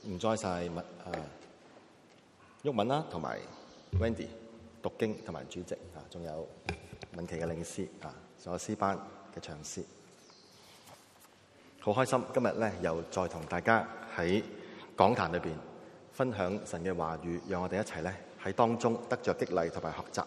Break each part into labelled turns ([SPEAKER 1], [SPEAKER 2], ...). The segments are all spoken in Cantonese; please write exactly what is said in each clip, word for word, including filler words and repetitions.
[SPEAKER 1] 唔該晒麥啊毓民啦，同埋 Wendy 讀經同埋主席啊，仲有文琪嘅領詩啊，仲有詩班嘅唱詩，好開心今日咧又再同大家喺講壇裏邊分享神嘅話語，讓我哋一齊咧喺當中得着激勵同埋學習。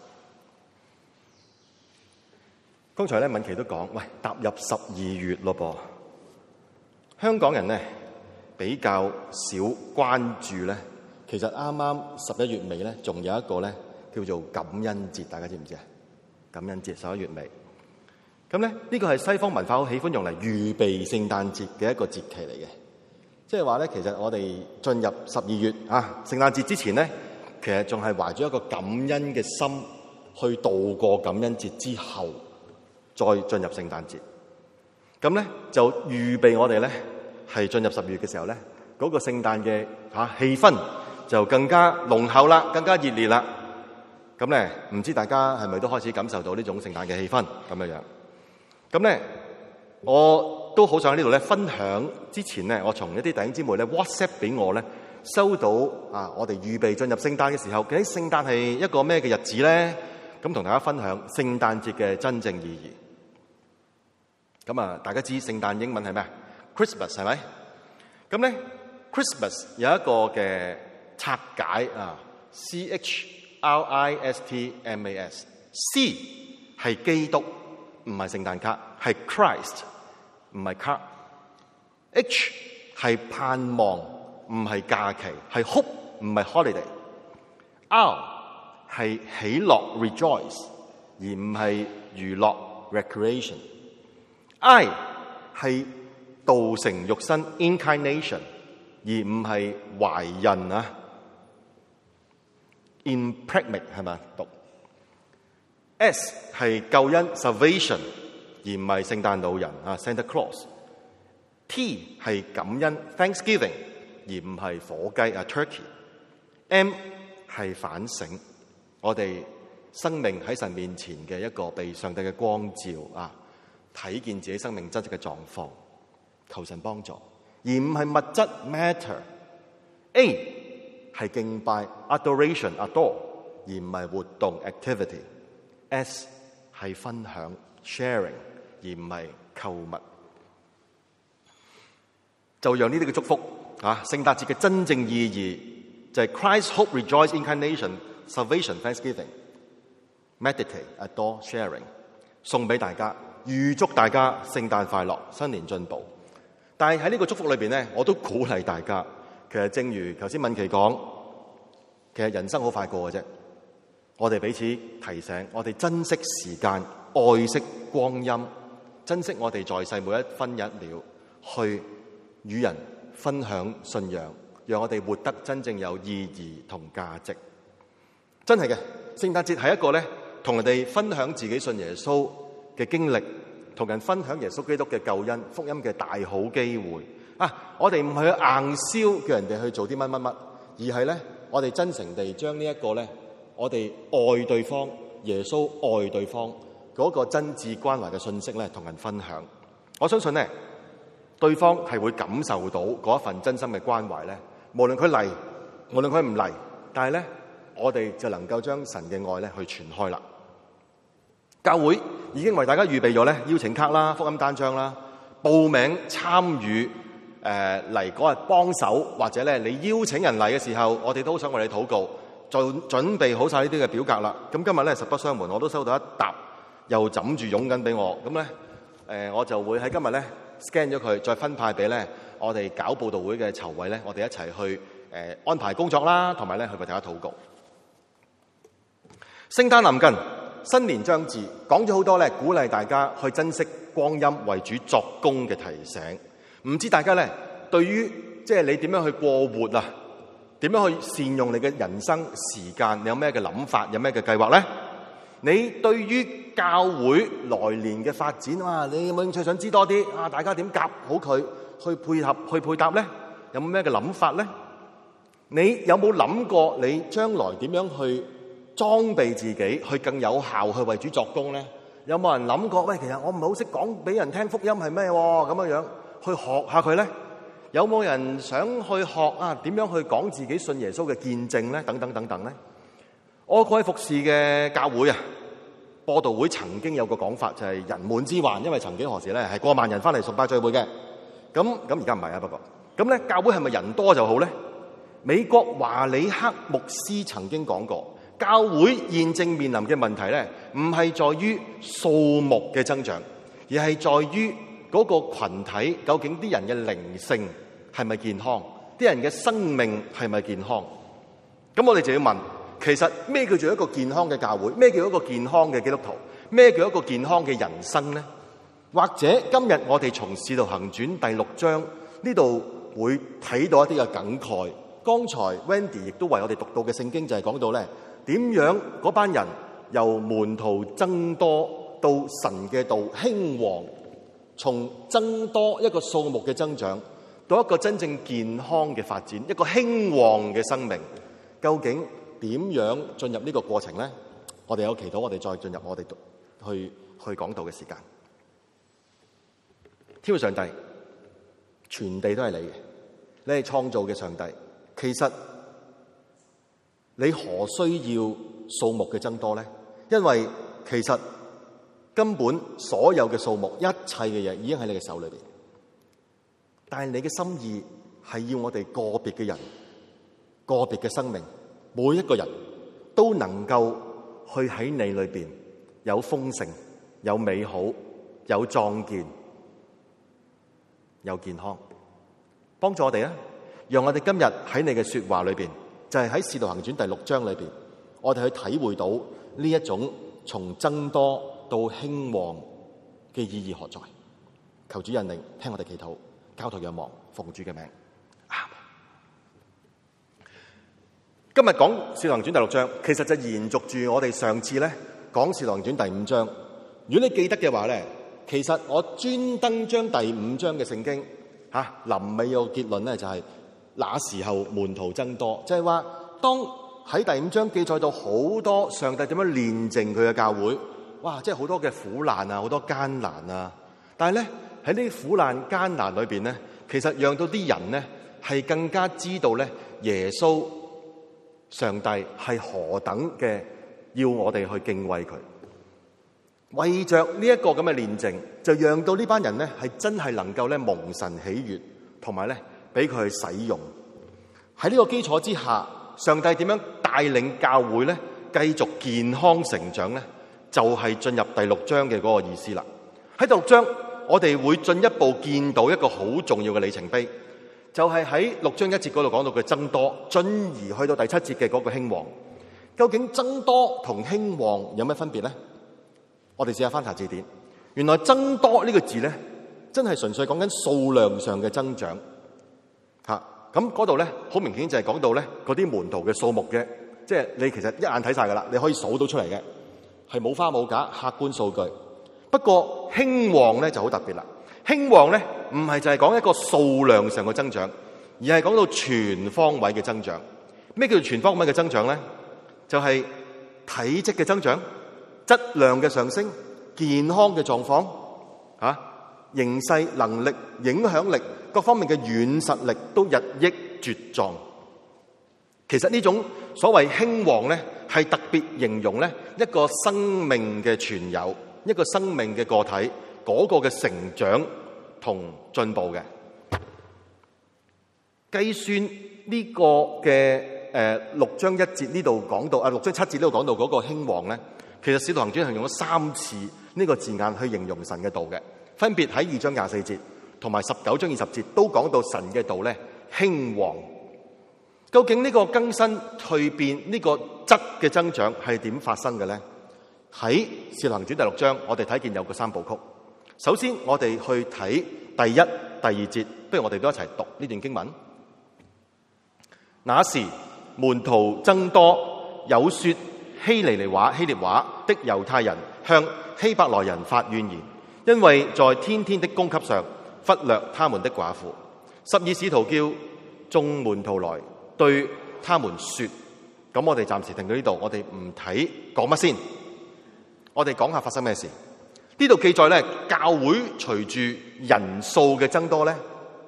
[SPEAKER 1] 剛才咧文琪都講，喂，踏入十二月咯噃，香港人咧比較少關注咧。其實啱啱十一月尾咧，仲有一個咧叫做感恩節，大家知唔知啊？感恩節十一月尾，咁咧呢個係西方文化好喜歡用嚟預備聖誕節嘅一個節期嚟嘅。即係話咧，其實我哋進入十二月啊，聖誕節之前咧，其實仲係懷住一個感恩嘅心去度過感恩節之後，再進入聖誕節。咁咧就預備我哋咧係進入十二月嘅時候咧，嗰個聖誕嘅嚇氣氛就更加濃厚啦，更加熱烈啦。咁咧，唔知大家係咪都開始感受到呢種聖誕嘅氣氛咁樣樣？咁咧，我都好想喺呢度咧分享。之前咧，我從一啲弟兄姊妹咧 WhatsApp 俾我咧，收到啊，我哋預備進入聖誕嘅時候，究竟聖誕係一個咩嘅日子咧？咁同大家分享聖誕節嘅真正意義。咁啊，大家知聖誕英文係咩 ？Christmas 係咪？咁咧 ，Christmas 有一個嘅拆解啊 ，C H R I S T M A S。C 係基督，唔係聖誕卡，係 Christ， 唔係卡。H 係盼望，唔係假期，係 hope， 唔係 holiday。R 係喜樂 rejoice， 而唔係娛樂 recreation。I 係道成肉身 incarnation， 而唔係懷孕啊 impregnate 係咪讀 S 係救恩 salvation， 而唔係聖誕老人啊 Santa Claus。T 係感恩 thanksgiving， 而唔係火雞啊 turkey。M 係反省，我哋生命喺神面前嘅一個被上帝嘅光照啊，睇見自己生命真實嘅狀況，求神幫助，而唔係物質 matter。A 係敬拜 adoration adore， 而唔係活動 activity。S 係分享 sharing， 而唔係購物。就讓呢啲嘅祝福啊，聖誕節嘅真正意義就係 Christ hope rejoice incarnation salvation thanksgiving meditate adore sharing， 送俾大家，預祝大家聖誕快樂，新年進步。但係喺呢個祝福裏邊咧，我都鼓勵大家，其實正如頭先敏琪講，其實人生好快過嘅啫。我哋彼此提醒，我哋珍惜時間，愛惜光陰，珍惜我哋在世每一分一秒，去與人分享信仰，讓我哋活得真正有意義同價值。真係嘅，聖誕節係一個咧，同人哋分享自己信耶穌嘅經歷，同人分享耶穌基督嘅救恩福音嘅大好機會啊！我哋唔係去硬銷叫人哋去做啲乜乜乜，而係咧我哋真誠地將呢一個咧，我哋愛對方，耶穌愛對方嗰個真摯關懷嘅信息咧，同人分享。我相信咧，對方係會感受到嗰一份真心嘅關懷咧。無論佢嚟，無論佢唔嚟，但係咧，我哋就能夠將神嘅愛咧去傳開啦。教會已經為大家預備咗咧邀請卡啦、福音單張啦，報名參與誒嚟嗰日幫手，或者咧你邀請人嚟嘅時候，我哋都想為你禱告，就準備好晒呢啲嘅表格啦。咁今日咧實不相瞞，我都收到一沓又枕住湧緊俾我，咁咧誒我就會喺今日咧 scan 咗佢，再分派俾咧我哋搞佈道會嘅籌委咧，我哋一齊去誒安排工作啦，同埋咧去為大家禱告。聖誕臨近，新年將至，講咗好多咧，鼓勵大家去珍惜光陰，為主作工嘅提醒。唔知大家咧，對於即係你點樣去過活啊？點樣去善用你嘅人生時間？你有咩嘅諗法？有咩嘅計劃咧？你對於教會來年嘅發展啊，你有冇興趣想知多啲啊？大家點夾好佢去配合去配搭咧？有冇咩嘅諗法咧？你有冇諗過你將來點樣去裝備自己，去更有效去為主作工咧？有冇人諗過？喂，其實我唔係好識講俾人聽福音係咩咁樣樣，去學下佢咧？ 有冇人想去學啊？點樣去講自己信耶穌嘅見證咧？等等等等咧。我過去服侍嘅教會啊，播道會曾經有個講法就係人滿之患，因為曾經何時咧係過萬人翻嚟崇拜聚會嘅。咁咁而家唔係啊，不過咁咧教會係咪人多就好咧？美國華里克牧師曾經講過，教會現正面臨嘅問題咧，唔係在於數目嘅增長，而係在於嗰個群體究竟啲人嘅靈性係咪健康，啲人嘅生命係咪健康？咁我哋就要問，其實咩叫做一個健康嘅教會？咩叫一個健康嘅基督徒？咩叫一個健康嘅人生呢？或者今日我哋從《使徒行傳》第六章呢度會睇到一啲嘅感慨。剛才 Wendy 亦都為我哋讀到嘅聖經就係講到咧，點樣嗰班人由門徒增多到神嘅道興旺，從增多一個數目嘅增長到一個真正健康嘅發展，一個興旺嘅生命，究竟點樣進入呢個過程咧？我哋有祈禱，我哋再進入我哋去去講道嘅時間。天父上帝，全地都係你嘅，你係創造嘅上帝。其實你何需要數目嘅增多咧？因為其實根本所有嘅數目，一切嘅嘢已經喺你嘅手裏邊。但係你嘅心意係要我哋個別嘅人、個別嘅生命，每一個人都能夠去喺你裏邊有豐盛、有美好、有壯健、有健康。幫助我哋啊！讓我哋今日喺你嘅說話裏邊，就係喺《使徒行傳》第六章裏邊，我哋去體會到呢一種從增多到興旺嘅意義何在。求主引領，聽我哋祈禱，交託仰望，奉主嘅名。阿們。今日講《使徒行傳》第六章，其實就延續住我哋上次咧講《使徒行傳》第五章。如果你記得嘅話咧，其實我專登將第五章嘅聖經吓臨尾個結論咧就係、是。那時候門徒增多，就係話當喺第五章記載到好多上帝點樣煉淨佢嘅教會，哇！即係好多嘅苦難啊，好多艱難啊。但係咧喺呢啲苦難艱難裏邊咧，其實讓到啲人咧係更加知道咧耶穌上帝係何等嘅要我哋去敬畏佢。為着呢一個咁嘅煉淨，就讓到呢班人咧係真係能夠咧蒙神喜悅，同埋咧。俾佢去使用。喺呢個基礎之下，上帝點樣帶領教會咧繼續健康成長咧？就係、是、進入第六章嘅嗰個意思啦。喺第六章，我哋會進一步見到一個好重要嘅里程碑，就係、是、喺六章一節嗰度講到嘅增多，進而去到第七節嘅嗰個興旺。究竟增多同興旺有咩分別咧？我哋試下翻查字典，原來增多呢個字咧，真係純粹講緊數量上嘅增長。吓，咁嗰度咧，好明顯就係講到咧嗰啲門徒嘅數目嘅，即係你其實一眼睇晒噶啦，你可以數到出嚟嘅，係冇花冇假，客觀數據。不過興旺咧就好特別啦，興旺咧唔係就係講一個數量上嘅增長，而係講到全方位嘅增長。咩叫做全方位嘅增長咧？就係體積嘅增長、質量嘅上升、健康嘅狀況啊。形勢、能力、影響力各方面嘅軟實力都日益茁壯。其實呢種所謂興旺咧，係特別形容咧一個生命嘅存有，一個生命嘅個體嗰個嘅成長同進步嘅。計算呢個嘅誒六章一節呢度講到啊，六章七節呢度講到嗰個興旺咧，其實《使徒行傳》係用咗三次呢個字眼去形容神嘅道嘅。分別喺二章廿四節同埋十九章二十節都講到神嘅道咧興旺。究竟呢個更新蛻變呢個質嘅增長係點發生嘅咧？喺使徒行傳第六章，我哋睇見有個三部曲。首先我哋去睇第一、第二節，不如我哋都一齊讀呢段經文。那時門徒增多，有說希利尼話、希臘話的猶太人向希伯來人發怨言。因為在天天的供給上忽略他們的寡婦。十二使徒叫眾門徒來對他們說，咁我哋暫時停到呢度，我哋唔睇講乜先，我哋講下發生咩事。呢度記載咧，教會隨住人數嘅增多咧，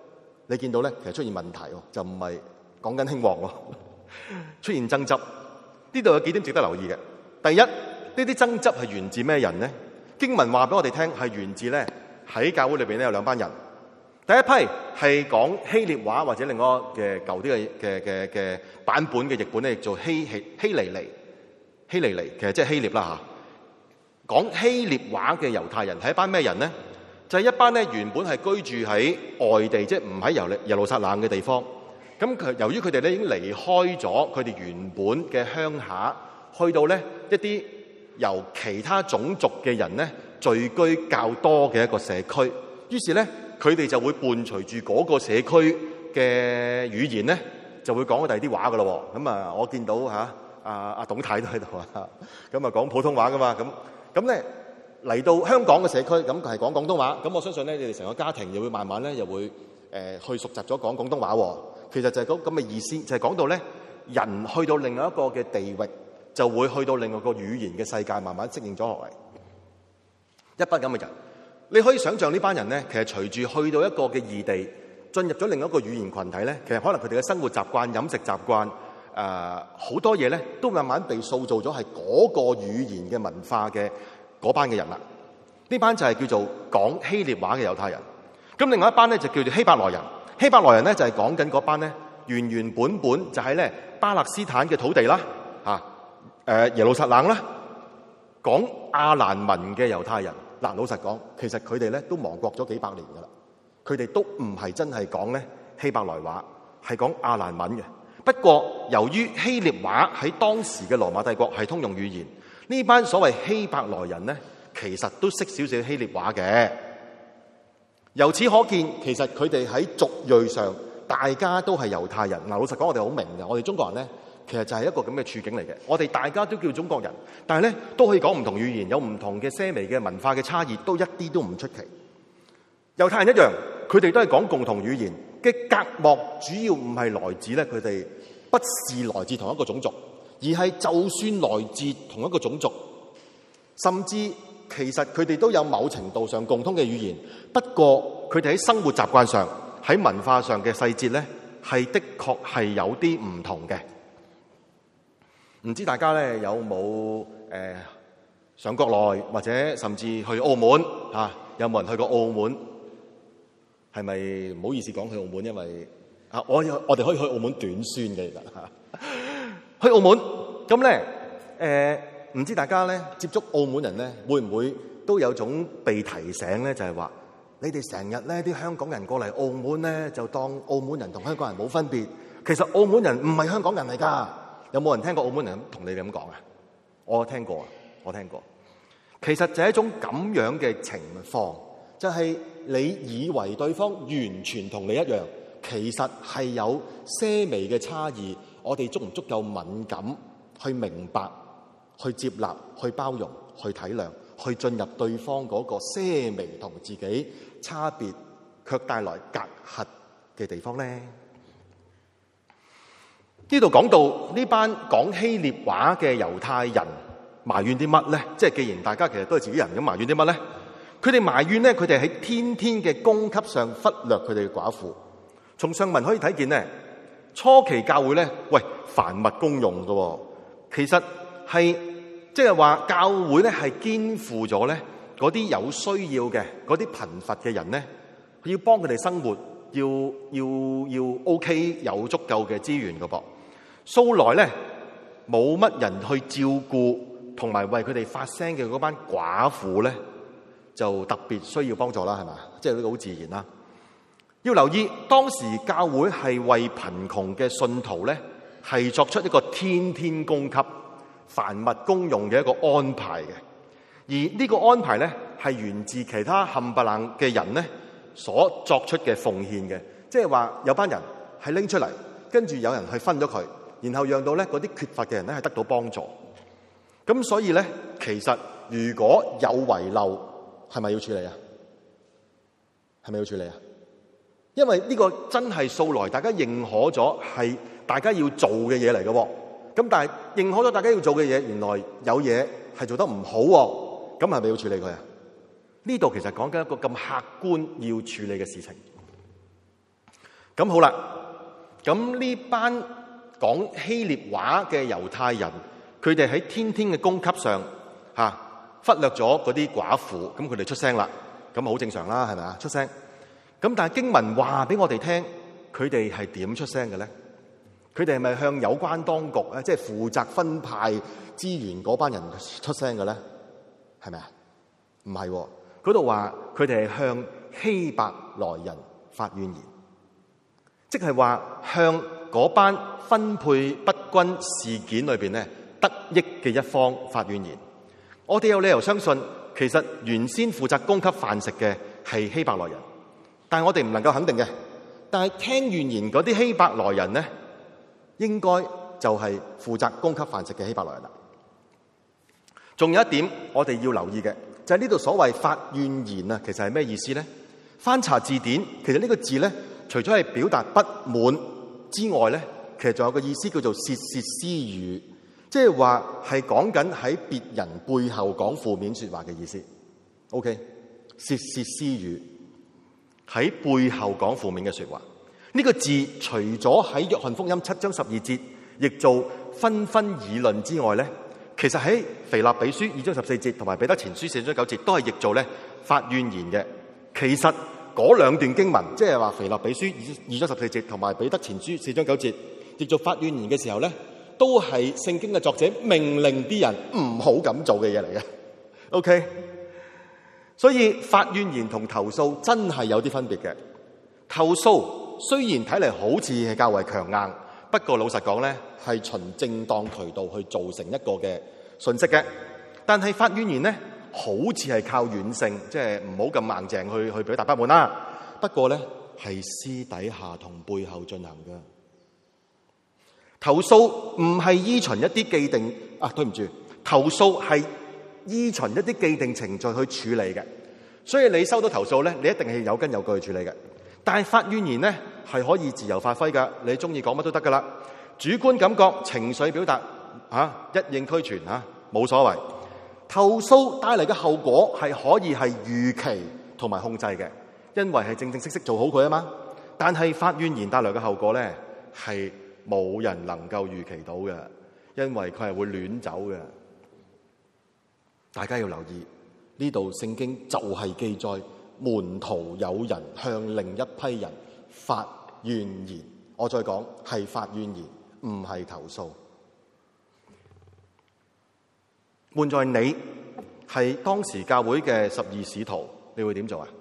[SPEAKER 1] 你見到咧，其實出現問題喎，就唔係講緊興旺喎，出現爭執。呢度有幾點值得留意嘅。第一，呢啲爭執係源自咩人呢？經文話俾我哋聽係源自咧喺教會裏邊咧有兩班人。第一批係講希臘話或者另外嘅舊啲嘅嘅嘅嘅版本嘅譯本咧，做希希希利尼希利尼，其實即係希臘啦嚇。講希臘話嘅猶太人係一班咩人呢？就係、是、一班咧原本係居住喺外地，即係唔喺耶耶路撒冷嘅地方。咁佢由於佢哋咧已經離開咗佢哋原本嘅鄉下，去到咧一啲由其他種族嘅人咧聚居較多嘅一個社區，於是咧佢哋就會伴隨住嗰個社區嘅語言咧，就會講第二啲話噶咯。咁啊，我見到嚇阿阿董太都喺度啊，咁啊講普通話噶嘛，咁咁咧嚟到香港嘅社區，咁係講廣東話。咁我相信咧，你哋成個家庭又會慢慢咧又會誒、呃、去熟習咗講廣東話。其實就係咁咁嘅意思，就係、是、講到咧人去到另外一個嘅地域，就會去到另外一個語言嘅世界，慢慢適應咗落嚟。一班咁嘅人，你可以想象呢班人咧，其實隨住去到一個嘅異地，進入咗另一個語言群體咧，其實可能佢哋嘅生活習慣、飲食習慣，誒、呃、好多嘢咧，都慢慢被塑造咗係嗰個語言嘅文化嘅嗰班嘅人啦。呢班就係叫做講希臘話嘅猶太人。咁另外一班咧就叫做希伯來人。希伯來人咧就係講緊嗰班咧原原本本就喺咧巴勒斯坦嘅土地啦，嚇誒耶路撒冷啦，講亞蘭文嘅猶太人。嗱，老實講，其實佢哋咧都亡國咗幾百年噶啦，佢哋都唔係真係講咧希伯來話，係講亞蘭文嘅。不過由於希臘話喺當時嘅羅馬帝國係通用語言，呢班所謂希伯來人咧其實都識少少希臘話嘅。由此可見，其實佢哋喺族裔上，大家都係猶太人。嗱，老實講，我哋好明嘅，我哋中國人咧，其實就係一個咁嘅處境嚟嘅。我哋大家都叫中國人，但係咧都可以講唔同語言，有唔同嘅些微嘅文化嘅差異，都一啲都唔出奇。猶太人一樣，佢哋都係講共同語言嘅隔膜，主要唔係來自咧佢哋不是來自同一個種族，而係就算來自同一個種族，甚至其實佢哋都有某程度上共通嘅語言，不過佢哋喺生活習慣上、喺文化上嘅細節咧，係的確係有啲唔同嘅。唔知大家咧有冇誒、呃、上國內或者甚至去澳門嚇、啊？有冇人去過澳門？係咪唔好意思講去澳門？因為啊，我我哋可以去澳門短宣嘅，其實嚇。去澳門咁咧誒。唔知大家咧接觸澳門人咧，會唔會都有種被提醒咧？就係話你哋成日咧啲香港人過嚟澳門咧，就當澳門人同香港人冇分別。其實澳門人唔係香港人嚟㗎。有冇人聽過澳門人同你哋咁講啊？我聽過啊，我聽過。其實就係一種咁樣嘅情況，就係你以為對方完全同你一樣，其實係有些微嘅差異。我哋足唔足夠敏感去明白？去接納、去包容、去體諒、去進入對方嗰個些微同自己差別卻帶來隔閡嘅地方咧。呢度講到呢班講希臘話嘅猶太人埋怨啲乜咧？即係既然大家其實都係自己人，咁埋怨啲乜咧？佢哋埋怨咧，佢哋喺天天嘅供給上忽略佢哋嘅寡婦。從上文可以睇見咧，初期教會咧，喂，凡物公用嘅，其實係即係話教會咧係肩負咗咧嗰啲有需要嘅嗰啲貧乏嘅人咧，要幫佢哋生活，要要要 OK 有足夠嘅資源嘅噃。素來咧冇乜人去照顧同埋為佢哋發聲嘅嗰班寡婦咧，就特別需要幫助啦，係嘛？即係呢個好自然啦。要留意當時教會係為貧窮嘅信徒咧係作出一個天天供給、凡物公用嘅一個安排嘅，而呢個安排咧係源自其他冚唪唥嘅人咧所作出嘅奉獻嘅，即係話有班人係拎出嚟，跟住有人去分咗佢，然後讓到咧嗰啲缺乏嘅人咧係得到幫助。咁所以咧，其實如果有遺漏，係咪要處理啊？係咪要處理啊？因為呢個真係素來大家認可咗係大家要做嘅嘢嚟嘅，咁但係認可咗大家要做嘅嘢，原來有嘢係做得唔好，咁係咪要處理佢啊？呢度其實講緊一個咁客觀要處理嘅事情。 咁好啦，咁呢班講希臘話嘅猶太人，佢哋喺天天嘅供給上嚇、啊、忽略咗嗰啲寡婦，咁佢哋出聲啦，咁好正常啦，係咪啊？出聲。咁但係經文話俾我哋聽，佢哋係點出聲嘅咧？佢哋係咪向有關當局咧，即係負責分派資源嗰班人出聲嘅咧？係咪啊？唔係喎，嗰度話佢哋係向希伯來人發怨言，即係話向嗰班分配不均事件裏邊咧得益嘅一方發怨言。我哋有理由相信，其實原先負責供給飯食嘅係希伯來人，但係我哋唔能夠肯定嘅。但係聽怨言嗰啲希伯來人咧，應該就係負責供給飯食嘅希伯來人啦。仲有一點我哋要留意嘅，就係呢度所謂發怨言啊，其實係咩意思咧？翻查字典，其實呢個字咧，除咗係表達不滿之外咧，其實仲有個意思叫做竊竊私語，即係話係講緊喺別人背後講負面說話嘅意思。OK， 竊竊私語喺背後講負面嘅說話。呢個字除咗喺約翰福音七章十二節譯做紛紛議論之外咧，其實喺腓立比書二章十四節同埋彼得前書四章九節都係譯做咧發怨言嘅。其實嗰兩段經文，即係話腓立比書二章十四節同埋彼得前書四章九節譯做發怨言嘅時候咧，都係聖經嘅作者命令啲人唔好咁做嘅嘢嚟嘅。OK， 所以發怨言同投訴真係有啲分別嘅。投訴雖然睇嚟好似係較為強硬，不過老實講咧，係循正當渠道去造成一個嘅信息嘅。但係發怨言咧，好似係靠軟性，即係唔好咁硬淨去去表達不滿啦。不過咧，係私底下同背後進行嘅。投訴唔係依循一啲既定啊，對唔住，投訴係依循一啲既定程序去處理嘅。所以你收到投訴咧，你一定係有根有據去處理嘅。但係發怨言咧，係可以自由發揮噶，你中意講乜都得噶啦。主觀感覺、情緒表達啊，一應俱全啊，冇所謂。投訴帶嚟嘅後果係可以係預期同埋控制嘅，因為係正正式式做好佢啊嘛。但係發怨言帶來嘅後果咧，係冇人能夠預期到嘅，因為佢係會亂走嘅。大家要留意，呢度聖經就係記載門徒有人向另一批人發怨言。我再講，係發怨言，唔係投訴。換在你係當時教會嘅十二使徒，你會點做啊？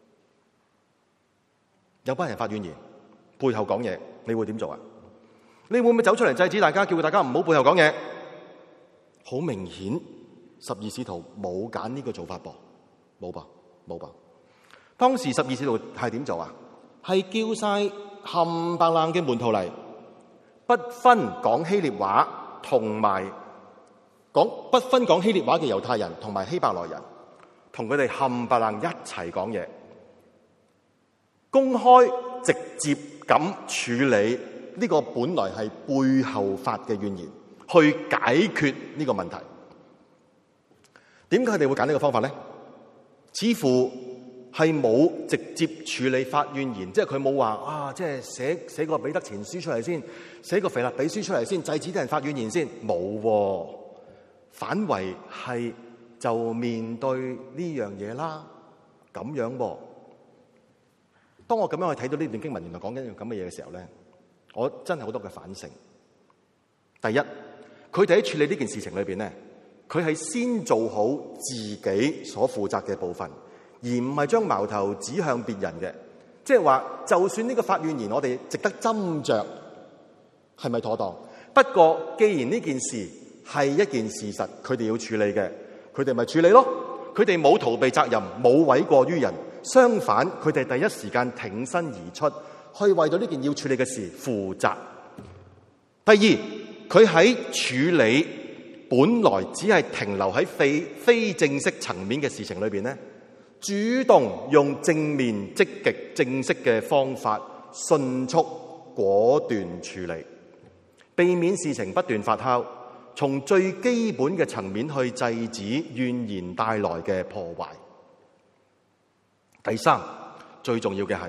[SPEAKER 1] 有班人發怨言，背後講嘢，你會點做啊？你會唔會走出嚟制止大家，叫大家唔好背後講嘢？好明顯，十二使徒冇揀呢個做法噃，冇噃，冇噃。當時十二使徒係點做啊？係叫晒冚唪唥嘅門徒嚟，不分講希臘話同埋講不分講希臘話嘅猶太人同埋希伯來人，同佢哋冚唪唥一齊講嘢，公開直接咁處理呢個本來係背後發嘅怨言，去解決呢個問題。點解佢哋會揀呢個方法咧？似乎係冇直接處理發怨言，即係佢冇話啊，即係寫寫個彼得前書出嚟先，寫個腓立比書出嚟先，制止啲人發怨言先，冇喎。反為係就面對呢樣嘢啦，咁樣喎。當我咁樣去睇到呢段經文，原來講緊一樣咁嘅嘢嘅時候咧，我真係好多嘅反省。第一，佢哋喺處理呢件事情裏邊咧，佢係先做好自己所負責嘅部分，而唔係將矛頭指向別人嘅。即係話，就算呢個發怨言，我哋值得斟酌，係咪妥當？不過，既然呢件事係一件事實，佢哋要處理嘅，佢哋咪處理咯。佢哋冇逃避責任，冇諉過於人，相反，佢哋第一時間挺身而出，去為咗呢件要處理嘅事負責。第二，佢喺處理本來只係停留喺非非正式層面嘅事情裏邊咧，主動用正面、積極、正式嘅方法，迅速果斷處理，避免事情不斷發酵。從最基本嘅層面去制止怨言帶來嘅破壞。第三，最重要嘅係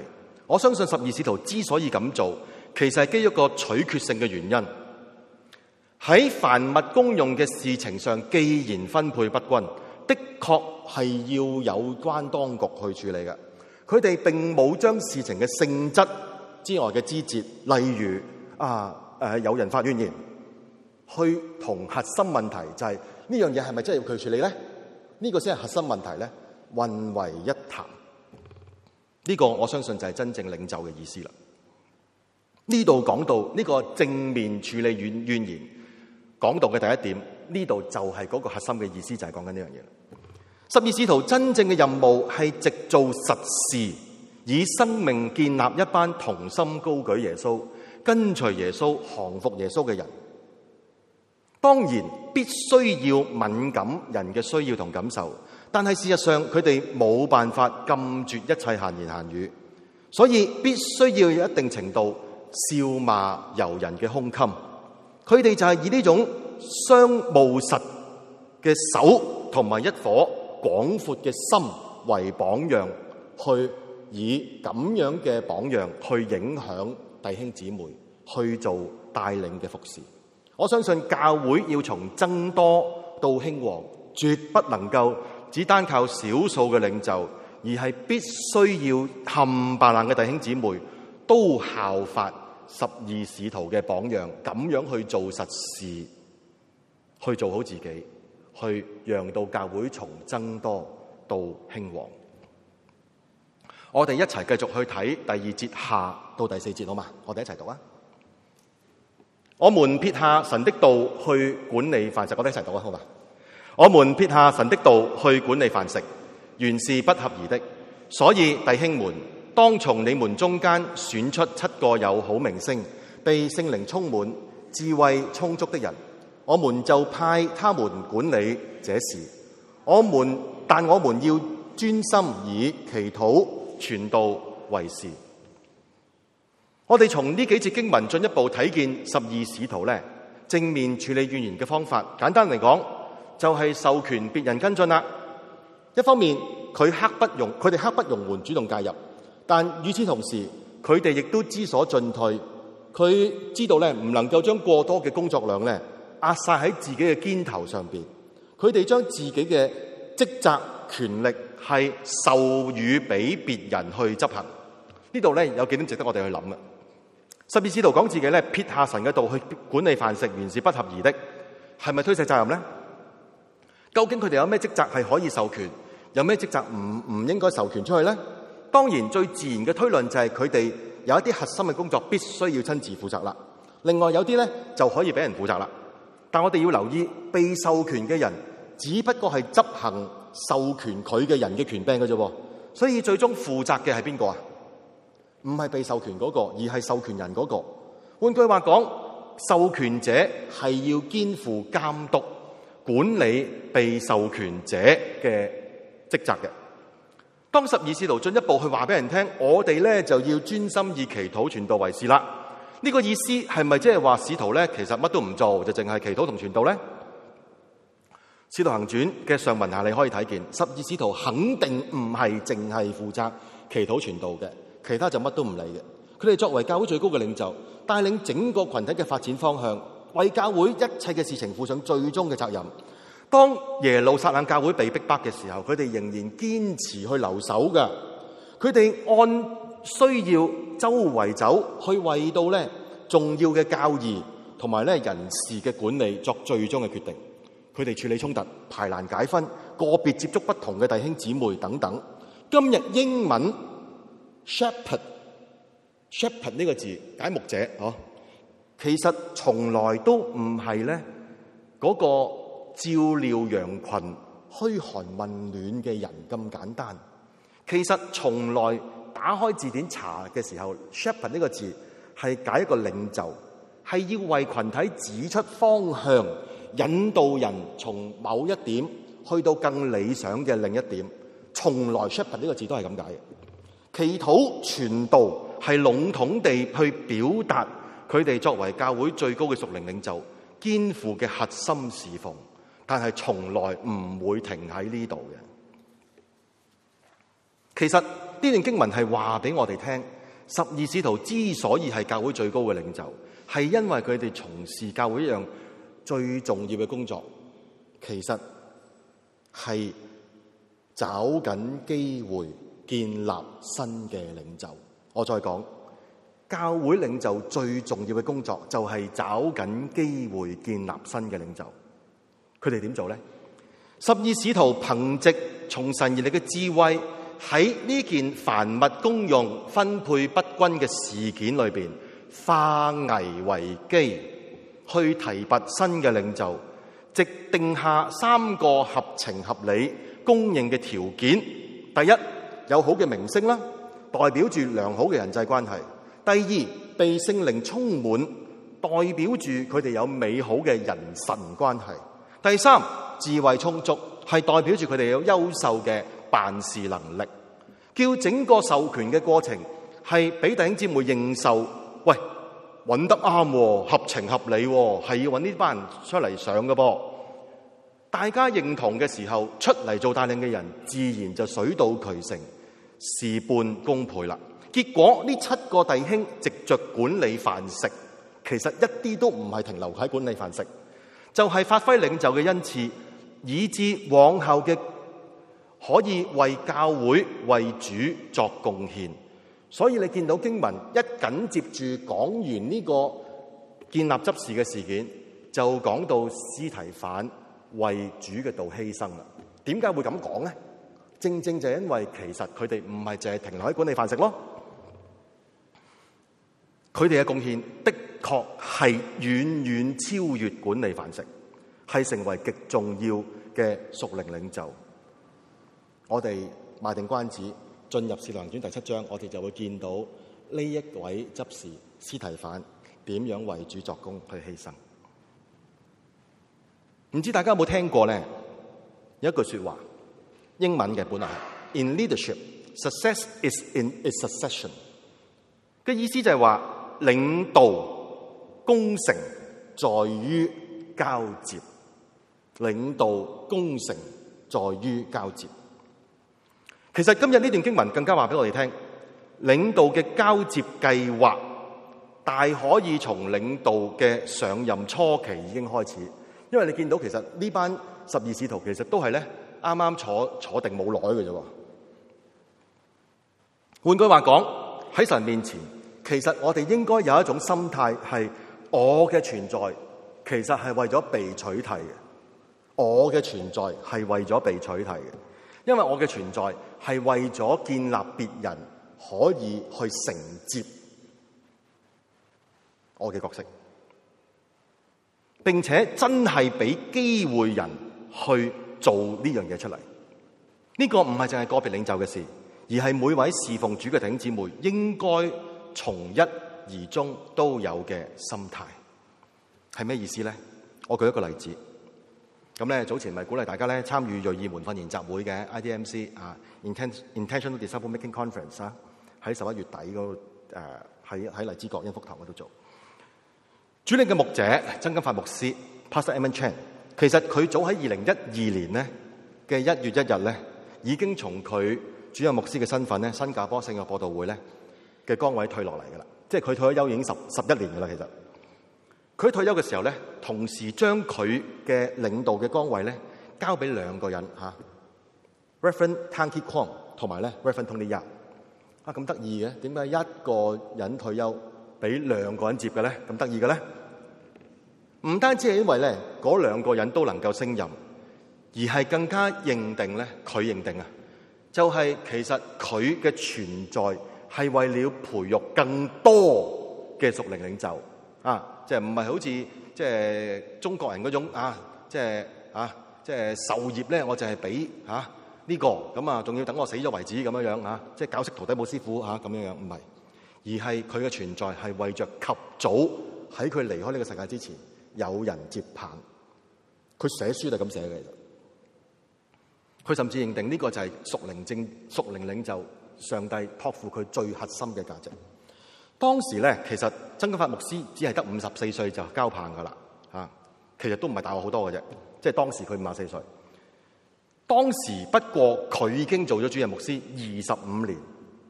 [SPEAKER 1] 我相信十二使徒之所以咁做，其實係基於一個取決性嘅原因。喺凡物公用嘅事情上，既然分配不均，的確係要有關當局去處理嘅。佢哋並冇將事情嘅性質之外嘅枝節，例如啊誒有人發怨言，去同核心問題就係呢樣嘢係咪真係要佢處理咧？呢個先係核心問題咧，混為一談。呢個我相信就係真正領袖嘅意思啦。呢度講到呢個正面處理怨怨言，講到嘅第一點，呢度就係嗰個核心嘅意思，就係講緊呢樣嘢。十二使徒真正嘅任務係藉做實事，以生命建立一班同心高舉耶穌、跟隨耶穌、降服耶穌嘅人。當然必須要敏感人嘅需要同感受，但係事實上佢哋冇辦法禁絕一切閒言閒語，所以必須要有一定程度笑罵由人嘅胸襟。佢哋就係以呢種相務實嘅手同埋一顆廣闊嘅心為榜樣，去以咁樣嘅榜樣去影響弟兄姊妹，去做帶領嘅服侍。我相信教會要從增多到興旺，絕不能夠只單靠少數嘅領袖，而係必須要冚唪唥嘅弟兄姊妹都效法十二使徒嘅榜樣，咁樣去做實事，去做好自己，去讓到教會從增多到興旺。我哋一齊繼續去睇第二節下到第四節，好嘛？我哋一齊讀啊！我們撇下神的道去管理飯食，我哋一齊讀啊，好嘛？我們撇下神的道去管理飯食，原是不合宜的。所以弟兄們，當從你們中間選出七個有好名聲、被聖靈充滿、智慧充足的人，我們就派他們管理這事。我們但我們要專心以祈禱傳道為事。我哋從呢幾節經文進一步睇見十二使徒咧正面處理怨言嘅方法。簡單嚟講，就係授權別人跟進啦。一方面，佢刻不容佢哋刻不容緩主動介入，但與此同時，佢哋亦都知所進退。佢知道咧唔能夠將過多嘅工作量咧壓晒喺自己嘅肩頭上邊。佢哋將自己嘅職責權力係授予俾別人去執行。呢度咧有幾點值得我哋去諗嘅。十二使徒講自己咧撇下神嘅道去管理飯食，原是不合宜的，係咪推卸責任咧？究竟佢哋有咩職責係可以授權，有咩職責唔唔應該授權出去咧？當然最自然嘅推論就係佢哋有一啲核心嘅工作必須要親自負責啦。另外有啲咧就可以俾人負責啦。但我哋要留意，被授權嘅人只不過係執行授權佢嘅人嘅權柄嘅啫。所以最終負責嘅係邊個啊？唔係被授權嗰個，而係授權人嗰個。換句話講，授權者係要肩負監督、管理被授權者嘅職責嘅。當十二使徒進一步去話俾人聽，我哋咧就要專心以祈禱傳道為事啦。呢個意思係咪即係話使徒咧其實乜都唔做，就淨係祈禱同傳道咧？使徒行傳嘅上文下你可以睇見，十二使徒肯定唔係淨係負責祈禱傳道嘅。其他就乜都唔理嘅。佢哋作為教會最高嘅領袖，帶領整個群體嘅發展方向，為教會一切嘅事情負上最終嘅責任。當耶路撒冷教會被逼迫嘅時候，佢哋仍然堅持去留守嘅。佢哋按需要周圍走，去為到咧重要嘅教義同埋咧人事嘅管理作最終嘅決定。佢哋處理衝突、排難解紛、個別接觸不同嘅弟兄姊妹等等。今日英文Shepherd shepherd 呢個字解牧者，哦，其實從來都唔係咧嗰個照料羊群、噓寒問暖嘅人咁簡單。其實從來打開字典查嘅時候 ，shepherd 呢個字係解一個領袖，係要為群體指出方向，引導人從某一點去到更理想嘅另一點。從來 shepherd 呢個字都係咁解嘅。祈禱傳道係籠統地去表達佢哋作為教會最高嘅屬靈領袖肩負嘅核心侍奉，但係從來唔會停喺呢度嘅。其實呢段經文係話俾我哋聽， 十二使徒之所以係教會最高嘅領袖，係因為佢哋從事教會一樣最重要嘅工作，其實係找緊機會建立新嘅領袖。我再講，教會領袖最重要嘅工作就係找緊機會建立新嘅領袖。佢哋點做呢？十二使徒憑藉從神而嚟嘅智慧，喺呢件凡物公用、分配不均嘅事件裏邊，化危為機，去提拔新嘅領袖，直定下三個合情合理公認嘅條件。第一，有好嘅名聲啦，代表住良好嘅人際關係。第二，被聖靈充滿，代表住佢哋有美好嘅人神關係。第三，智慧充足，係代表住佢哋有優秀嘅辦事能力。叫整個授權嘅過程係俾弟兄姊妹認受，喂，揾得啱，合情合理，係要揾呢班人出嚟上嘅噃。大家認同嘅時候，出嚟做帶領嘅人自然就水到渠成，事半功倍啦。結果呢七個弟兄藉着管理飯食，其實一啲都唔係停留喺管理飯食，就係發揮領袖嘅恩賜，以致往後嘅可以為教會為主作貢獻。所以你見到經文一緊接住講完呢個建立執事嘅事件，就講到司提反為主嘅道犧牲啦。點解會咁講呢？正正就係因為其實佢哋唔係淨係停留喺管理飯食咯，佢哋嘅貢獻的確係遠遠超越管理飯食，係成為極重要嘅屬靈領袖。我哋賣定關子，進入《使徒行傳》第七章，我哋就會見到呢一位執事司提反點樣為主作工去犧牲。唔知大家有冇聽過咧？有一句說話，英文嘅本來係 In leadership, success is in its succession。嘅意思就係話，領導功成在於交接，領導功成在於交接。其實今日呢段經文更加話俾我哋聽，領導嘅交接計劃大可以從領導嘅上任初期已經開始，因為你見到其實呢班十二使徒其實都係咧啱啱坐坐定冇耐嘅啫。換句話講，喺神面前，其實我哋應該有一種心態，係我嘅存在其實係為咗被取締嘅，我嘅存在係為咗被取締嘅。因為我嘅存在係為咗建立別人可以去承接我嘅角色，並且真係俾機會人去做呢樣嘢出嚟。呢個唔係淨係個別領袖嘅事，而係每位侍奉主嘅弟兄姊妹應該從一而終都有嘅心態。係咩意思咧？我舉一個例子。咁咧，早前咪鼓勵大家咧參與銳意門訓研習會嘅 I D M C 啊 ，Intentional Disciple Making Conference 啊，喺十一月底嗰度誒，喺喺荔枝角恩福堂嗰度做。主領嘅牧者曾金發牧師 Pastor Edmund Chan， 其實佢早喺二零一二年咧嘅一月一日咧，已經從佢主任牧師嘅身份咧，新加坡聖約播道會咧嘅崗位退落嚟噶啦，即係佢退咗休已經十十一年噶啦，其實。佢退休嘅時候咧，同時將佢嘅領導嘅崗位咧交俾兩個人嚇 Reverend Tanki Kwong 同埋咧 Reverend Tony Yap。啊，咁得意嘅，點解一個人退休俾兩個人接嘅咧？咁得意嘅咧？唔單止係因為咧嗰兩個人都能夠升任，而係更加認定咧，佢認定啊，就係其實佢嘅存在係為了培育更多嘅屬靈領袖啊！即係唔係好似即係中國人嗰種啊，即係啊，即係授業咧，我就係俾嚇呢個咁啊，仲要等我死咗為止咁樣樣啊，即係教識徒弟冇師傅嚇咁樣樣，唔係，而係佢嘅存在係為着及早喺佢離開呢個世界之前有人接棒。佢寫書就係咁寫嘅，其實佢甚至認定呢個就係屬靈正屬靈領袖上帝託付佢最核心嘅價值。當時咧，其實曾金發牧師只係得五十四歲就交棒噶啦，嚇，其實都唔係大我好多嘅啫。即係當時佢五十四歲，當時不過佢已經做咗主任牧師二十五年，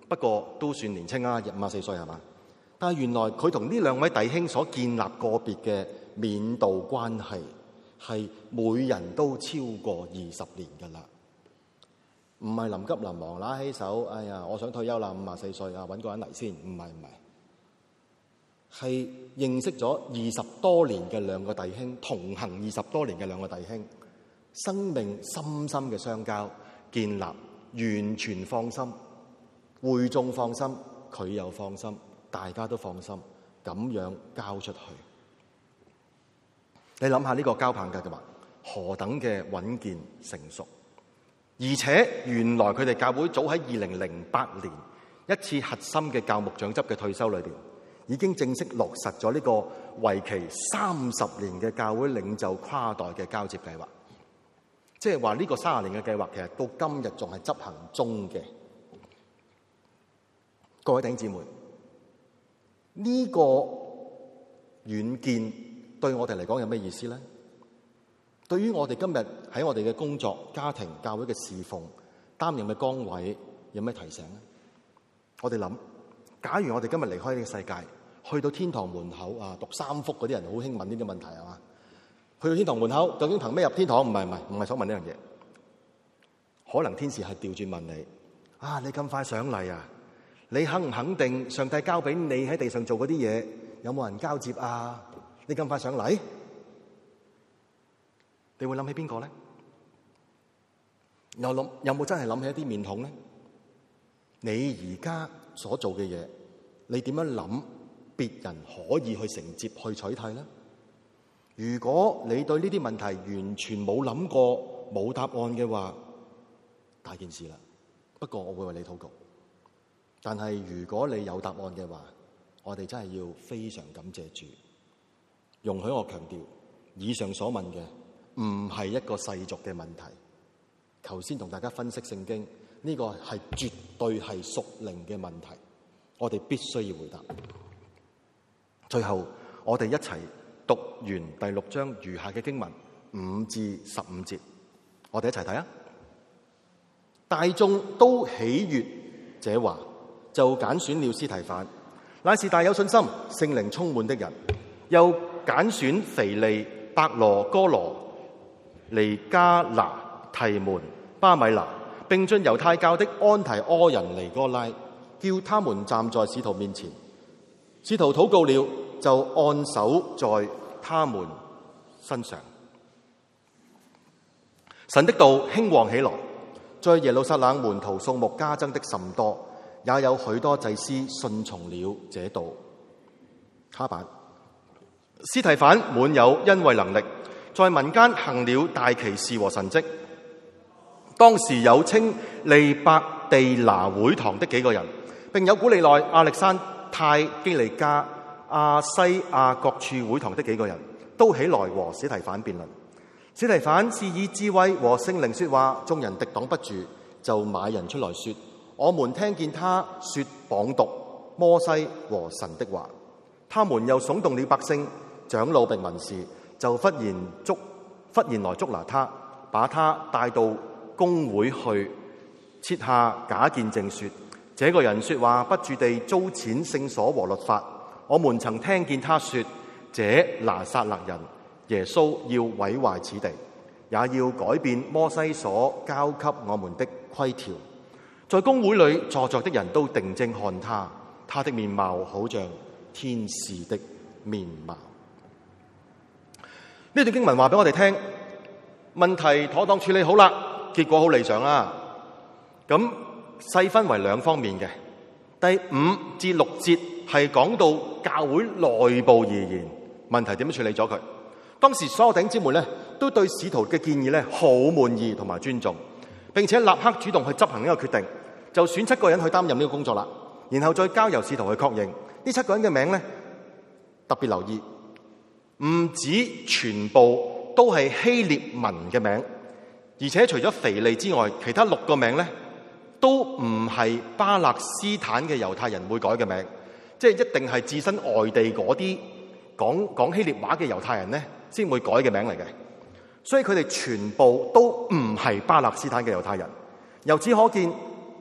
[SPEAKER 1] 不過都算年青啊，五十四歲係嘛？但係原來佢同呢兩位弟兄所建立個別嘅勉導關係，係每人都超過二十年㗎啦。唔係臨急臨忙拿起手，哎呀，我想退休啦，五十四歲啊，揾個人嚟先。唔係唔係，係認識咗二十多年嘅兩個弟兄，同行二十多年嘅兩個弟兄，生命深深嘅相交，建立完全放心，會眾放心，佢又放心，大家都放心，咁樣交出去。你諗下呢個交棒計劃何等嘅穩健成熟，而且原來佢哋教會早喺二零零八年一次核心嘅教牧長執嘅退休裏邊，已經正式落實咗呢個為期三十年嘅教會領袖跨代嘅交接計劃。即係話呢個三十年嘅計劃，其實到今日仲係執行中嘅。各位弟兄姊妹，呢個遠見對我哋嚟講有咩意思咧？對於我哋今日喺我哋嘅工作、家庭、教會嘅侍奉、擔任嘅崗位，有咩提醒咧？我哋諗，假如我哋今日離開呢個世界，去到天堂門口啊，讀三福嗰啲人好興問呢啲問題係嘛？去到天堂門口，究竟憑咩入天堂？唔係唔係，唔係想問呢樣嘢。可能天使係調轉問你：啊，你咁快上嚟啊？你肯唔肯定上帝交俾你喺地上做嗰啲嘢，有冇人交接啊？你咁快上嚟？你會諗起邊個咧？又諗有冇真係諗起一啲面孔咧？你而家所做嘅嘢，你點樣諗？別人可以去承接、去取替咧？如果你對呢啲問題完全冇諗過、冇答案嘅話，大件事啦。不過我會為你禱告。但係如果你有答案嘅話，我哋真係要非常感謝主。容許我強調，以上所問嘅唔係一個世俗嘅問題。頭先同大家分析聖經，呢個係絕對係屬靈嘅問題，我哋必須要回答。最後，我哋一齊讀完第六章餘下嘅經文五至十五節，我哋一齊睇啊！大眾都喜悅這話，就揀選了司提反，乃是大有信心、聖靈充滿的人；又揀選腓利、伯羅、哥羅、尼加拿、提門、巴米拿，並進猶太教的安提阿人尼哥拉，叫他們站在使徒面前。使徒禱告了，就按手在他們身上。神的道興旺起來，在耶路撒冷門徒數目加增的甚多，也有許多祭司順從了這道。他版司提反滿有恩惠能力，在民間行了大奇事和神蹟。當時有稱利伯地拿會堂的幾個人，並有古利奈、亞歷山泰、基利加、亞西亞各處會堂的幾個人，都起來和司提反辯論。司提反是以智慧和聖靈說話，眾人敵擋不住，就買人出來說：我們聽見他說謗讟摩西和神的話。他們又聳動了百姓、長老並文士，就忽然捉忽然來捉拿他，把他帶到公會去，設下假見證說：這個人說話不住地糟踐聖所和律法。我們曾聽見他說：這拿撒勒人耶穌要毀壞此地，也要改變摩西所交給我們的規條。在公會裏坐着的人都定睛看他，他的面貌好像天使的面貌。呢段經文話俾我哋聽，問題妥當處理好啦，結果好理想啦。咁細分為兩方面嘅，第五至六節係講到教會內部而言，問題點樣處理咗佢。當時所有弟兄姊妹咧都對使徒嘅建議咧好滿意同埋尊重，並且立刻主動去執行呢個決定，就選七個人去擔任呢個工作啦。然後再交由使徒去確認呢七個人嘅名咧，特別留意，唔止全部都係希臘文嘅名，而且除咗腓利之外，其他六個名咧都唔係巴勒斯坦嘅猶太人會改嘅名，即係一定係置身外地嗰啲講講希臘話嘅猶太人咧先會改嘅名嚟嘅。所以佢哋全部都唔係巴勒斯坦嘅猶太人。由此可見，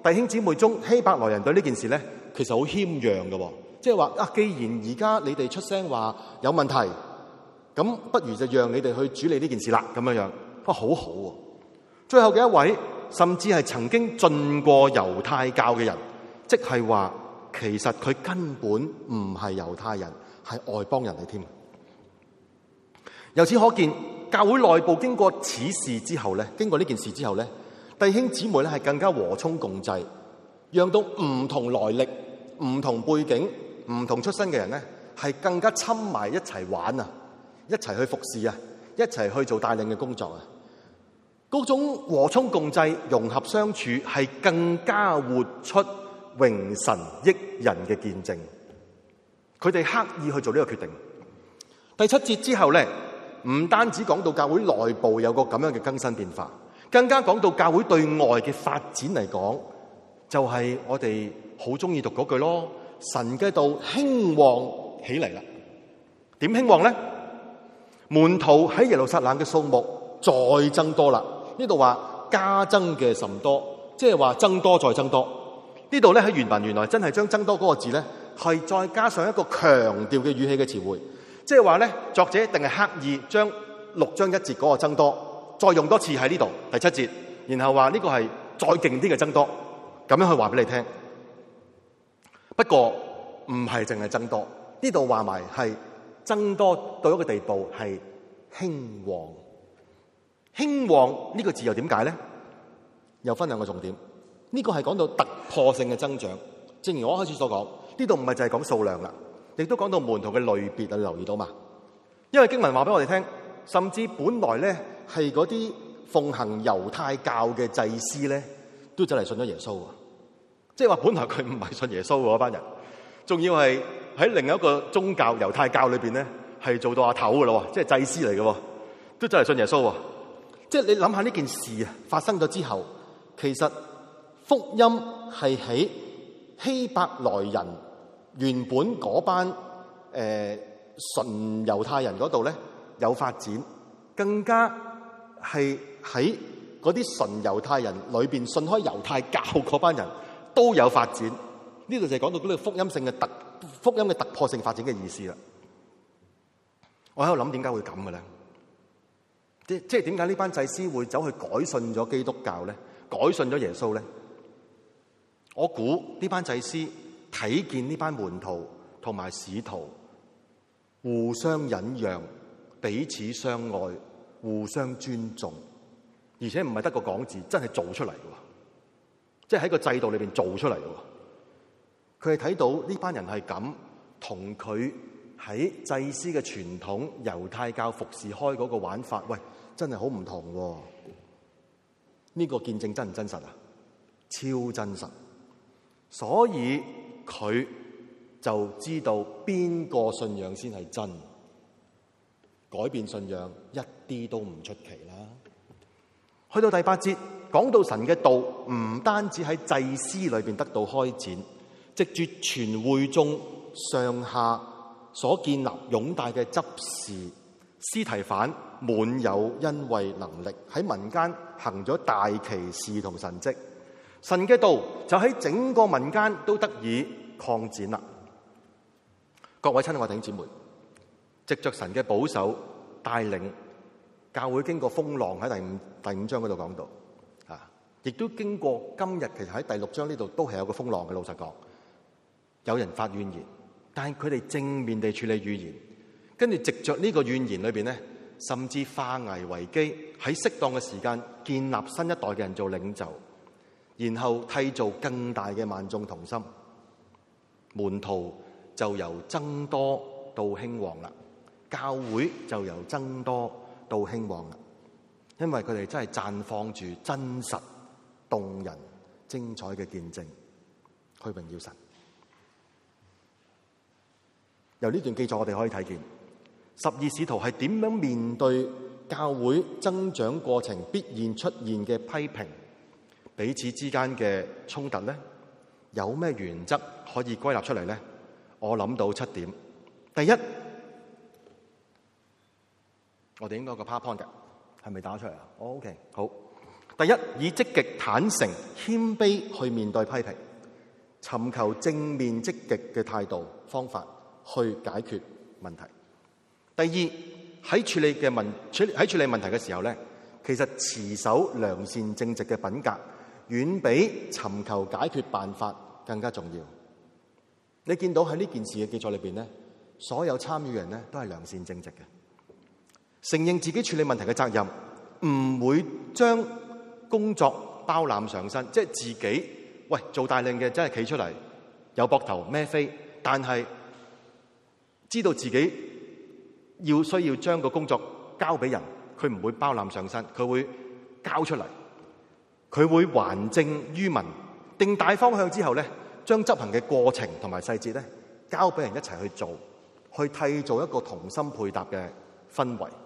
[SPEAKER 1] 弟兄姊妹中希伯來人對呢件事咧，其實好謙讓嘅，即係話啊，既然而家你哋出聲話有問題，咁不如就讓你哋去處理呢件事啦，咁樣樣，哇，好好喎！最後嘅一位，甚至係曾經進過猶太教嘅人，即係話其實佢根本唔係猶太人，係外邦人嚟添。由此可見，教會內部經過此事之後咧，經過呢件事之後咧，弟兄姊妹咧係更加和衷共濟，讓到唔同來歷、唔同背景、唔同出身嘅人咧，係更加親埋一齊玩啊，一齊去服侍啊，一齊去做帶領嘅工作啊。嗰種和衷共濟、融合相處，係更加活出榮神益人嘅見證。佢哋刻意去做呢個決定。第七節之後咧，唔單止講到教會內部有個咁樣嘅更新變化，更加講到教會對外嘅發展嚟講，就係、是、我哋好中意讀嗰句咯。神嘅道興旺起嚟啦。點興旺咧？門徒喺耶路撒冷嘅數目再增多啦。呢度話加增嘅甚多，即係話增多再增多。呢度咧喺原文原來真係將增多嗰個字咧，係再加上一個強調嘅語氣嘅詞彙，即係話咧作者一定係刻意將六章一節嗰個增多再用多次喺呢度第七節，然後話呢個係再勁啲嘅增多，咁樣去話俾你聽。不過唔係淨係增多，呢度話埋係增多到一個地步係興旺。興旺呢個字又點解咧？又分兩個重點。呢個係講到突破性嘅增長，正如我開始所講，呢度唔係就係講數量啦，亦都講到門徒嘅類別啊，你留意到嘛？因為經文話俾我哋聽，甚至本來咧係嗰啲奉行猶太教嘅祭司咧，都走嚟信咗耶穌啊！即係話本來佢唔係信耶穌嗰班人，仲要係喺另一個宗教猶太教裏邊咧係做到阿頭噶咯，即係祭司嚟嘅，都走嚟信耶穌。即係你諗下呢件事啊發生咗之後，其實福音係喺希伯來人原本嗰班誒純猶太人嗰度咧有發展，更加係喺嗰啲純猶太人裏邊信開猶太教嗰班人都有發展。呢度就係講到嗰個福音性嘅突福音嘅突破性發展嘅意思啦。我喺度諗點解會咁嘅咧？即即係點解呢班祭司會走去改信咗基督教咧？改信咗耶穌咧？我估呢班祭司睇見呢班門徒同埋使徒互相忍讓、彼此相愛、互相尊重，而且唔係得個講字，真係做出嚟嘅，即係喺個制度裏邊做出嚟嘅。佢係睇到呢班人係咁，同佢喺祭司嘅傳統猶太教服侍開嗰個玩法，喂，真係好唔同喎。呢個見證真唔真實啊？超真實。所以佢就知道邊個信仰先係真，改變信仰一啲都唔出奇啦。去到第八節，講到神嘅道唔單止喺祭司裏邊得到開展，藉住全會眾上下所建立擁戴嘅執事司提反，滿有恩惠能力，喺民間行咗大奇事同神蹟。神嘅道就喺整個民間都得以擴展啦。各位親愛弟兄姊妹，藉着神嘅保守帶領，教會經過風浪，喺第五第五章嗰度講到啊，亦都經過今日其實喺第六章呢度都係有個風浪嘅。老實講，有人發怨言，但係佢哋正面地處理語言，跟住藉着呢個怨言裏邊咧，甚至化危為機，喺適當嘅時間建立新一代嘅人做領袖。然後締造更大嘅萬眾同心，門徒就由增多到興旺啦，教會就由增多到興旺啦，因為佢哋真係綻放住真實、動人、精彩嘅見證，去榮耀神。由呢段記載我哋可以睇見，十二使徒係點樣面對教會增長過程必然出現嘅批評，彼此之間嘅衝突咧，有咩原則可以歸納出嚟咧？我諗到七點。第一，我哋應該有個 PowerPoint嘅，係咪打出嚟啊？OK， 好。 第一，以積極、坦誠、謙卑去面對批評，尋求正面積極嘅態度方法去解決問題。第二，喺處理嘅問處喺處理問題嘅時候咧，其實持守良善正直嘅品格，遠比尋求解決辦法更加重要。你見到喺呢件事嘅記載裏邊咧，所有參與人咧都係良善正直嘅，承認自己處理問題嘅責任，唔會將工作包攬上身，即係自己喂做帶領嘅真係企出嚟有膊頭孭飛，但係知道自己要需要將個工作交俾人，佢唔會包攬上身，佢會交出嚟，佢會還政於民，定大方向之後咧，將執行嘅過程同埋細節咧交俾人一齊去做，去締造一個同心配搭嘅氛圍。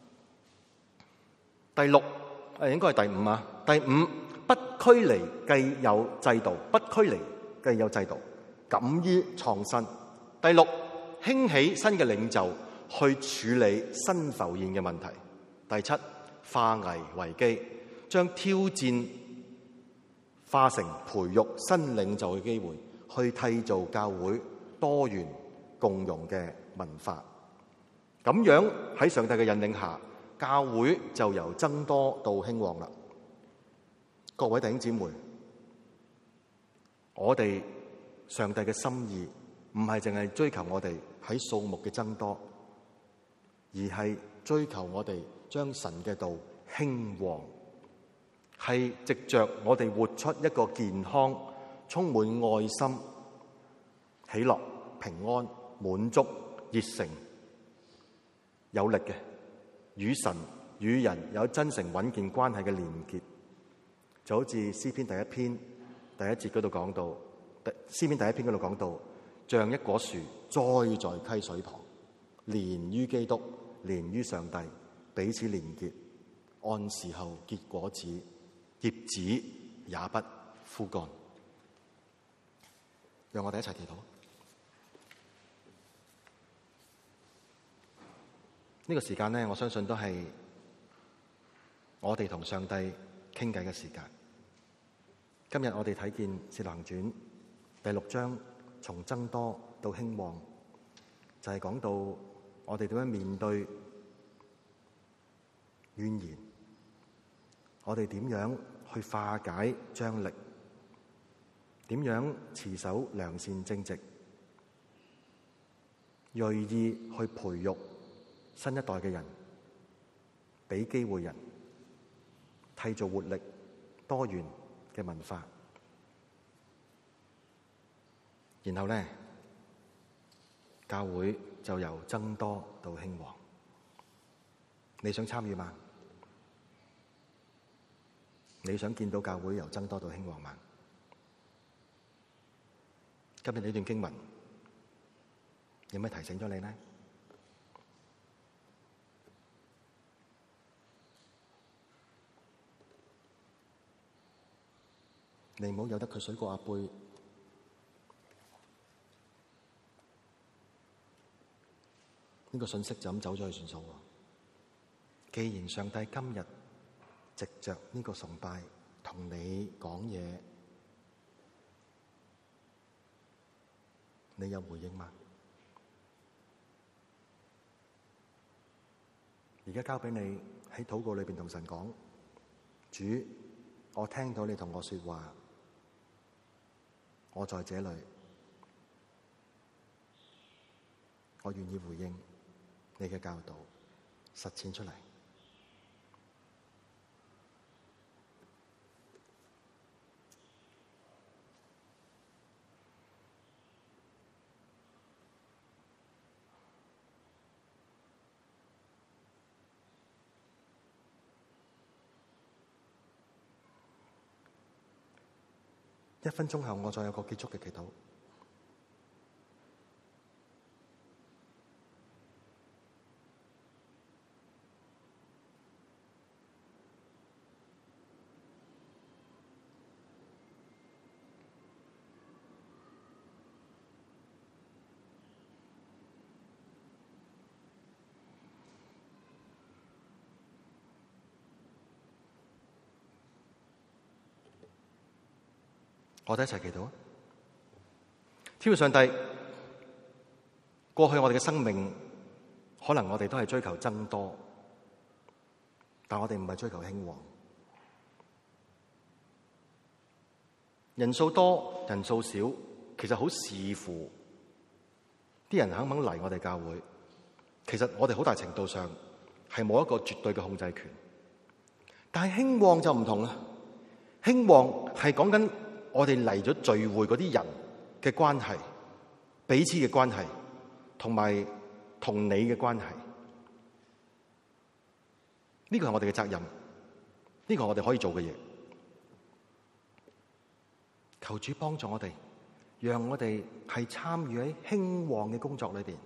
[SPEAKER 1] 第六誒應該係第五啊，第五，不拘泥既有制度，不拘泥既有制度，敢於創新。第六，興起新嘅領袖去處理新浮現嘅問題。第七，化危為機，將挑戰化成培育新領袖嘅機會，去締造教會多元共融嘅文化。咁樣喺上帝嘅引領下，教會就由增多到興旺啦。各位弟兄姊妹，我哋上帝嘅心意唔係淨係追求我哋喺數目嘅增多，而係追求我哋將神嘅道興旺，係藉着我哋活出一個健康、充滿愛心、喜樂、平安、滿足、熱誠、有力嘅與神與人有真誠穩健關係嘅連結。就好似詩篇第一篇第一節嗰度講到，詩篇第一篇嗰度講到，像一棵樹栽在溪水旁，連於基督，連於上帝，彼此連結，按時候結果子，葉子也不枯乾。讓我哋一齊祈禱。呢個時間咧，我相信都係我哋同上帝傾偈嘅時間。今日我哋睇見《使徒行傳》第六章，從增多到興旺，就係講到我哋點樣面對怨言，我哋點樣去化解張力，點樣持守良善正直，銳意去培育新一代嘅人，俾機會人，締造活力多元嘅文化。然後咧，教會就由增多到興旺。你想參與嗎？你想見到教會由增多到興旺嗎？今日呢段經文有咩提醒咗你呢？你唔好由得佢水過鴨背。呢個信息就咁走咗去算數。既然上帝今日藉着呢個崇拜同你講嘢，你有回應嗎？而家交俾你喺禱告裏邊同神講：主，我聽到你同我說話，我在這裏，我願意回應你嘅教導，實踐出嚟。一分鐘後，我再有個結束嘅祈禱。 我哋一齊祈禱啊！天父上帝，過去我哋嘅生命，可能我哋都係追求增多，但我哋唔係追求興旺。人數多，人數少，其實好視乎啲人肯唔肯嚟我哋教會。其實我哋好大程度上係冇一個絕對嘅控制權。但係興旺就唔同啦，興旺係講緊我哋嚟咗聚會嗰啲人嘅關係，彼此嘅關係，同埋同你嘅關係。呢個係我哋嘅責任，呢個係我哋可以做嘅嘢。求主幫助我哋，讓我哋係參與喺興旺嘅工作裏邊。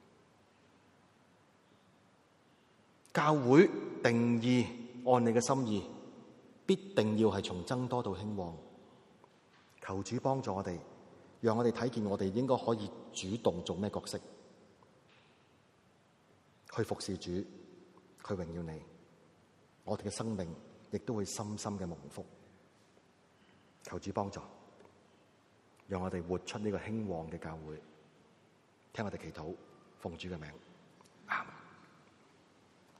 [SPEAKER 1] 教會定義按你嘅心意，必定要係從增多到興旺。求主幫助我哋，讓我哋睇見我哋應該可以主動做咩角色，去服侍主，去榮耀你。我哋嘅生命亦都會深深嘅蒙福。求主幫助，讓我哋活出呢個興旺嘅教會。聽我哋祈禱，奉主嘅名。